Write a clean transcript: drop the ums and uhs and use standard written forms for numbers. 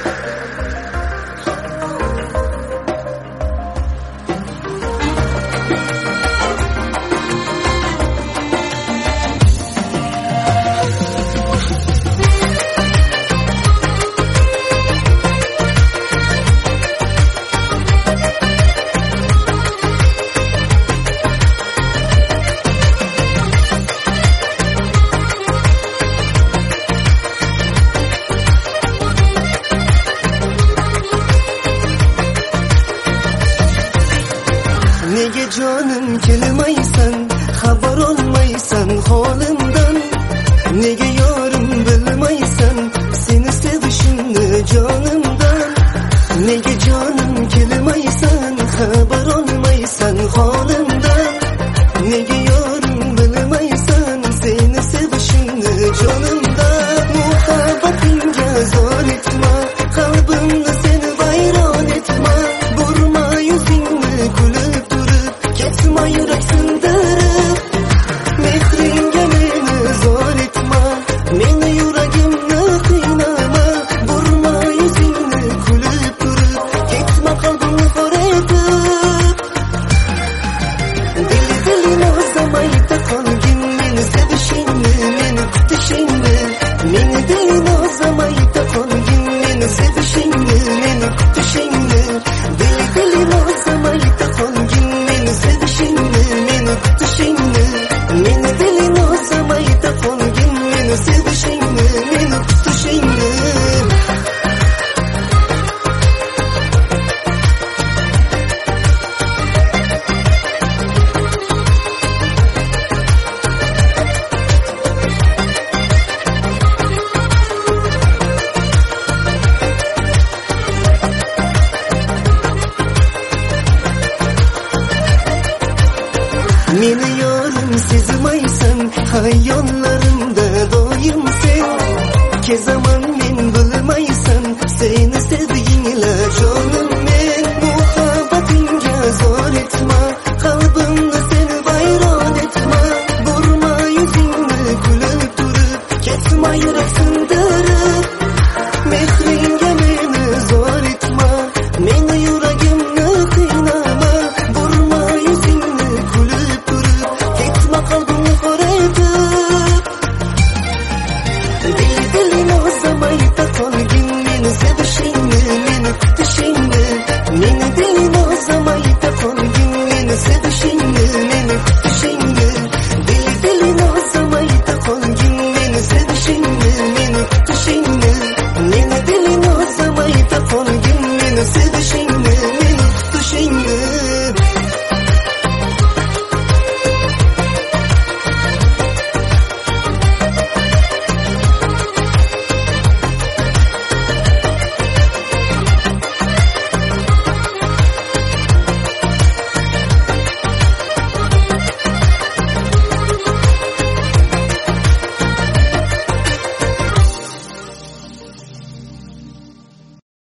Nega jonim kelmaysan, xabar olmaysan holimdan? Nega yorim bilmaysan, seni sevishimni jonimdan? Nega jonim kelmaysan, xabar olmaysan holimdan? Nega yorim bilmaysan, seni sevishimni jonimdan? Muhabbatingga zor etma, qalbimni sen vayron etma. Burma yuzingni kulib ketma yurak sindirib, mehringga meni zor etma, meni yuragimni qiynama. Burma yuzingni kulib turib, ketma qalbimni xor etib. Dili nozlamayda qolgin meni sevishingni, meni kutishingni. Meni dili nozlamayda qolgin meni sevishingni, meni kutishingni. Dili nozlamayda qolgin meni sevishingni, meni kutishingni. Meni dili nozlamayda qolgin meni sevishingni, meni kutishingni. Meni yorim sezmaysan, hayollarimda doim sen. Kezaman